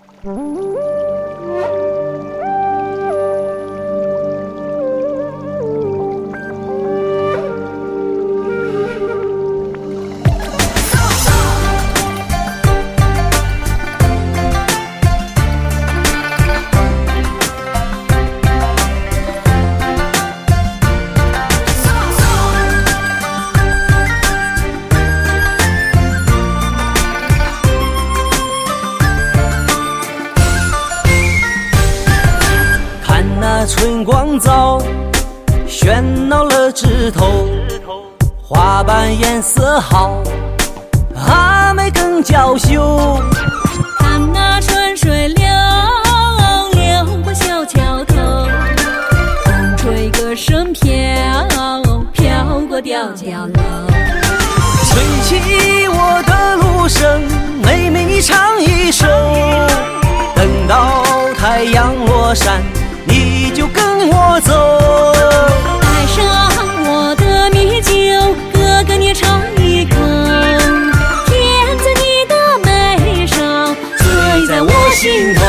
春光早，喧闹了枝头，花瓣颜色好，阿妹更娇羞。 看那春水流，流过小桥头，风吹歌声飘，飘过吊脚楼。 吹起我的芦笙，妹妹你唱一首，等到太阳落山，你就跟我走。 带上我的米酒，哥哥你尝一口，甜在你的眉梢，醉在我心头。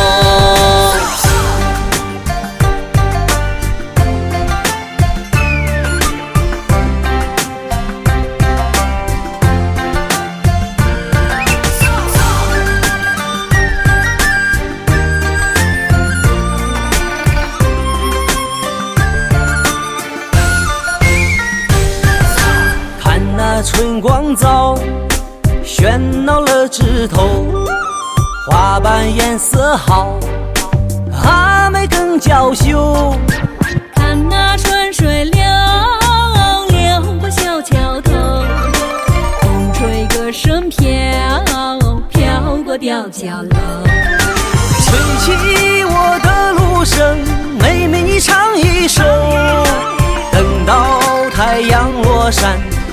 春光早，喧闹了枝头，花瓣颜色好，阿妹更娇羞。 看那春水流，流过小桥头，风吹歌声飘，飘过吊脚楼。 吹起我的芦笙，妹妹你唱一首，等到太阳落山，